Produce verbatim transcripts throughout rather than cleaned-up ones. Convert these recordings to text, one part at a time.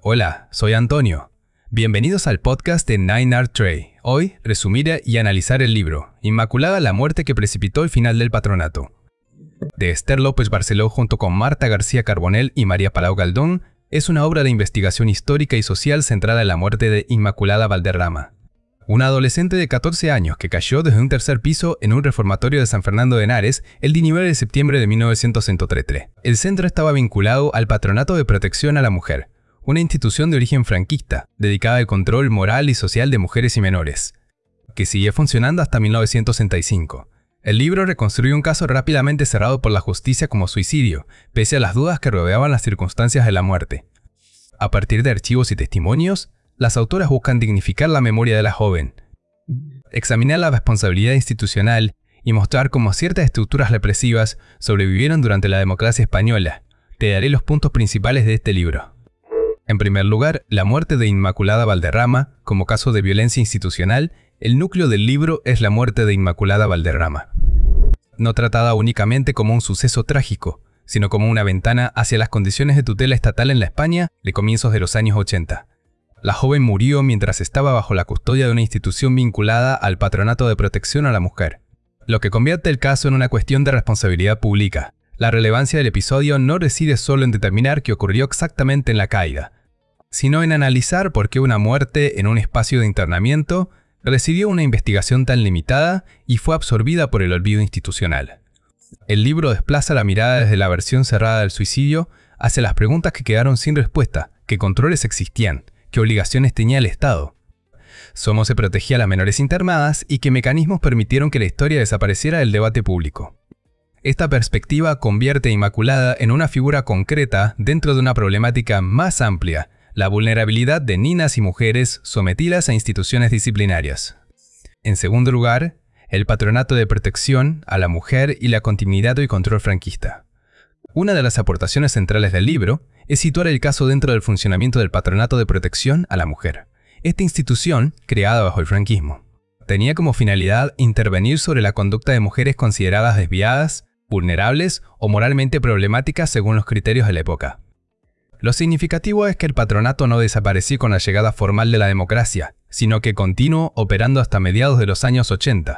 Hola, soy Antonio. Bienvenidos al podcast de Nine Art Tray. Hoy, resumir y analizar el libro Inmaculada, la muerte que precipitó el final del patronato, de Esther López Barceló junto con Marta García Carbonell y María Palau Galdón. Es una obra de investigación histórica y social centrada en la muerte de Inmaculada Valderrama, una adolescente de catorce años que cayó desde un tercer piso en un reformatorio de San Fernando de Henares el diecinueve de septiembre de mil novecientos treinta y tres. El centro estaba vinculado al Patronato de Protección a la Mujer, una institución de origen franquista, dedicada al control moral y social de mujeres y menores, que sigue funcionando hasta mil novecientos sesenta y cinco. El libro reconstruye un caso rápidamente cerrado por la justicia como suicidio, pese a las dudas que rodeaban las circunstancias de la muerte. A partir de archivos y testimonios, las autoras buscan dignificar la memoria de la joven, examinar la responsabilidad institucional y mostrar cómo ciertas estructuras represivas sobrevivieron durante la democracia española. Te daré los puntos principales de este libro. En primer lugar, la muerte de Inmaculada Valderrama. Como caso de violencia institucional, el núcleo del libro es la muerte de Inmaculada Valderrama, no tratada únicamente como un suceso trágico, sino como una ventana hacia las condiciones de tutela estatal en la España de comienzos de los años ochenta. La joven murió mientras estaba bajo la custodia de una institución vinculada al Patronato de Protección a la Mujer, lo que convierte el caso en una cuestión de responsabilidad pública. La relevancia del episodio no reside solo en determinar qué ocurrió exactamente en la caída, sino en analizar por qué una muerte en un espacio de internamiento recibió una investigación tan limitada y fue absorbida por el olvido institucional. El libro desplaza la mirada desde la versión cerrada del suicidio hacia las preguntas que quedaron sin respuesta: qué controles existían, qué obligaciones tenía el Estado, cómo se protegía a las menores internadas y qué mecanismos permitieron que la historia desapareciera del debate público. Esta perspectiva convierte a Inmaculada en una figura concreta dentro de una problemática más amplia: la vulnerabilidad de niñas y mujeres sometidas a instituciones disciplinarias. En segundo lugar, el Patronato de Protección a la Mujer y la continuidad y control franquista. Una de las aportaciones centrales del libro es situar el caso dentro del funcionamiento del Patronato de Protección a la Mujer. Esta institución, creada bajo el franquismo, tenía como finalidad intervenir sobre la conducta de mujeres consideradas desviadas, vulnerables o moralmente problemáticas según los criterios de la época. Lo significativo es que el patronato no desapareció con la llegada formal de la democracia, sino que continuó operando hasta mediados de los años ochenta.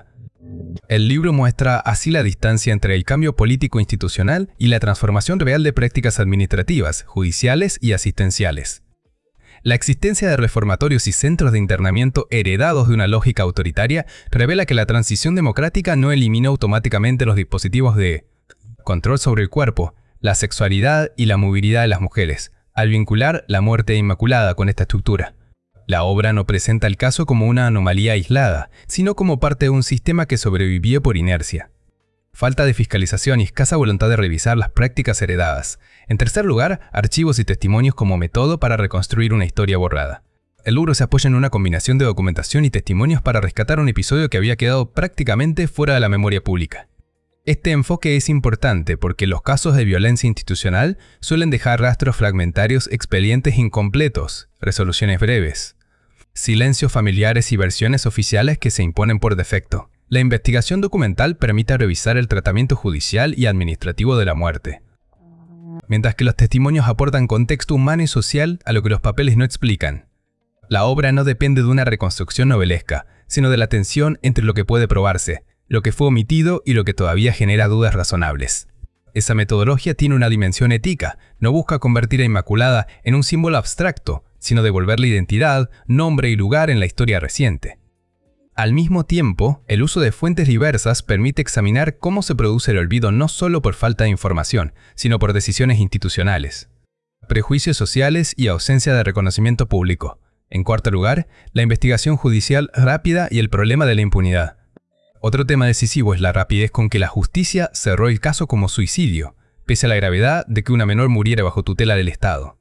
El libro muestra así la distancia entre el cambio político institucional y la transformación real de prácticas administrativas, judiciales y asistenciales. La existencia de reformatorios y centros de internamiento heredados de una lógica autoritaria revela que la transición democrática no eliminó automáticamente los dispositivos de control sobre el cuerpo, la sexualidad y la movilidad de las mujeres, al vincular la muerte de Inmaculada con esta estructura. La obra no presenta el caso como una anomalía aislada, sino como parte de un sistema que sobrevivió por inercia. Falta de fiscalización y escasa voluntad de revisar las prácticas heredadas. En tercer lugar, archivos y testimonios como método para reconstruir una historia borrada. El libro se apoya en una combinación de documentación y testimonios para rescatar un episodio que había quedado prácticamente fuera de la memoria pública. Este enfoque es importante porque los casos de violencia institucional suelen dejar rastros fragmentarios, expedientes incompletos, resoluciones breves, silencios familiares y versiones oficiales que se imponen por defecto. La investigación documental permite revisar el tratamiento judicial y administrativo de la muerte, mientras que los testimonios aportan contexto humano y social a lo que los papeles no explican. La obra no depende de una reconstrucción novelesca, sino de la tensión entre lo que puede probarse, lo que fue omitido y lo que todavía genera dudas razonables. Esa metodología tiene una dimensión ética, no busca convertir a Inmaculada en un símbolo abstracto, sino devolverle identidad, nombre y lugar en la historia reciente. Al mismo tiempo, el uso de fuentes diversas permite examinar cómo se produce el olvido no solo por falta de información, sino por decisiones institucionales, prejuicios sociales y ausencia de reconocimiento público. En cuarto lugar, la investigación judicial rápida y el problema de la impunidad. Otro tema decisivo es la rapidez con que la justicia cerró el caso como suicidio, pese a la gravedad de que una menor muriera bajo tutela del Estado.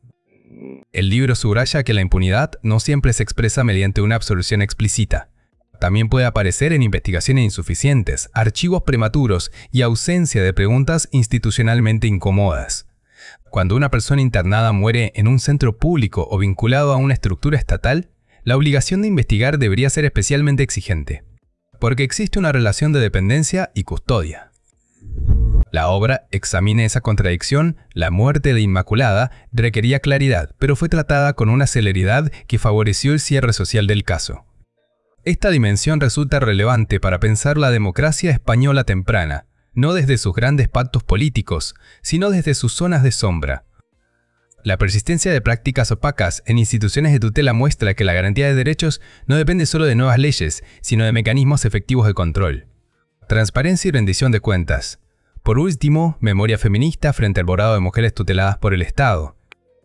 El libro subraya que la impunidad no siempre se expresa mediante una absolución explícita. También puede aparecer en investigaciones insuficientes, archivos prematuros y ausencia de preguntas institucionalmente incómodas. Cuando una persona internada muere en un centro público o vinculado a una estructura estatal, la obligación de investigar debería ser especialmente exigente, porque existe una relación de dependencia y custodia. La obra examina esa contradicción. La muerte de Inmaculada requería claridad, pero fue tratada con una celeridad que favoreció el cierre social del caso. Esta dimensión resulta relevante para pensar la democracia española temprana, no desde sus grandes pactos políticos, sino desde sus zonas de sombra. La persistencia de prácticas opacas en instituciones de tutela muestra que la garantía de derechos no depende solo de nuevas leyes, sino de mecanismos efectivos de control. Transparencia y rendición de cuentas. Por último, memoria feminista frente al borrado de mujeres tuteladas por el Estado.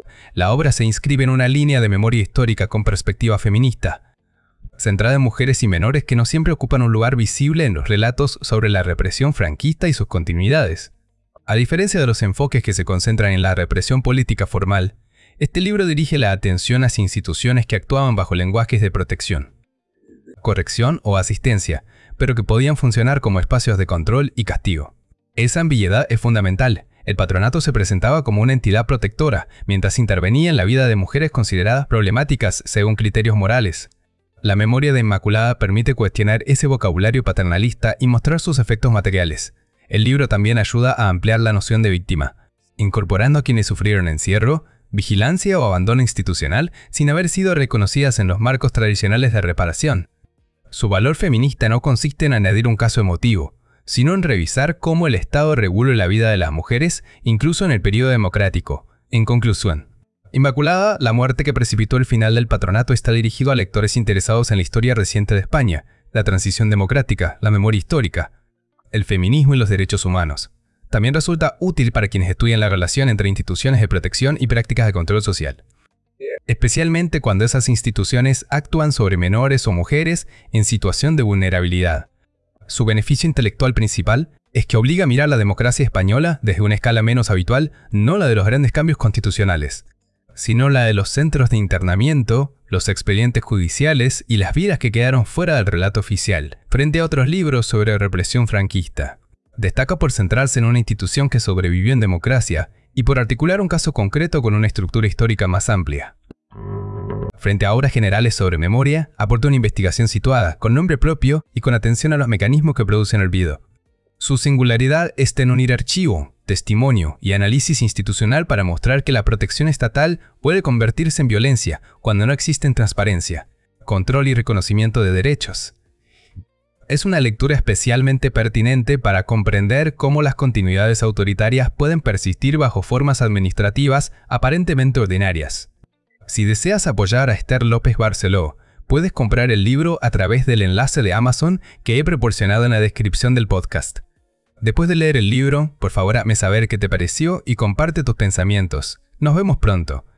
La obra se inscribe en una línea de memoria histórica con perspectiva feminista, centrada en mujeres y menores que no siempre ocupan un lugar visible en los relatos sobre la represión franquista y sus continuidades. A diferencia de los enfoques que se concentran en la represión política formal, este libro dirige la atención hacia instituciones que actuaban bajo lenguajes de protección, corrección o asistencia, pero que podían funcionar como espacios de control y castigo. Esa ambigüedad es fundamental. El patronato se presentaba como una entidad protectora, mientras intervenía en la vida de mujeres consideradas problemáticas según criterios morales. La memoria de Inmaculada permite cuestionar ese vocabulario paternalista y mostrar sus efectos materiales. El libro también ayuda a ampliar la noción de víctima, incorporando a quienes sufrieron encierro, vigilancia o abandono institucional sin haber sido reconocidas en los marcos tradicionales de reparación. Su valor feminista no consiste en añadir un caso emotivo, sino en revisar cómo el Estado regula la vida de las mujeres, incluso en el periodo democrático. En conclusión, Inmaculada, la muerte que precipitó el final del patronato, está dirigido a lectores interesados en la historia reciente de España, la transición democrática, la memoria histórica, el feminismo y los derechos humanos. También resulta útil para quienes estudian la relación entre instituciones de protección y prácticas de control social, especialmente cuando esas instituciones actúan sobre menores o mujeres en situación de vulnerabilidad. Su beneficio intelectual principal es que obliga a mirar la democracia española desde una escala menos habitual, no la de los grandes cambios constitucionales, sino la de los centros de internamiento, los expedientes judiciales y las vidas que quedaron fuera del relato oficial, frente a otros libros sobre represión franquista. Destaca por centrarse en una institución que sobrevivió en democracia y por articular un caso concreto con una estructura histórica más amplia. Frente a obras generales sobre memoria, aporta una investigación situada, con nombre propio y con atención a los mecanismos que producen olvido. Su singularidad está en unir archivo, testimonio y análisis institucional para mostrar que la protección estatal puede convertirse en violencia cuando no existe transparencia, control y reconocimiento de derechos. Es una lectura especialmente pertinente para comprender cómo las continuidades autoritarias pueden persistir bajo formas administrativas aparentemente ordinarias. Si deseas apoyar a Esther López Barceló, puedes comprar el libro a través del enlace de Amazon que he proporcionado en la descripción del podcast. Después de leer el libro, por favor hazme saber qué te pareció y comparte tus pensamientos. Nos vemos pronto.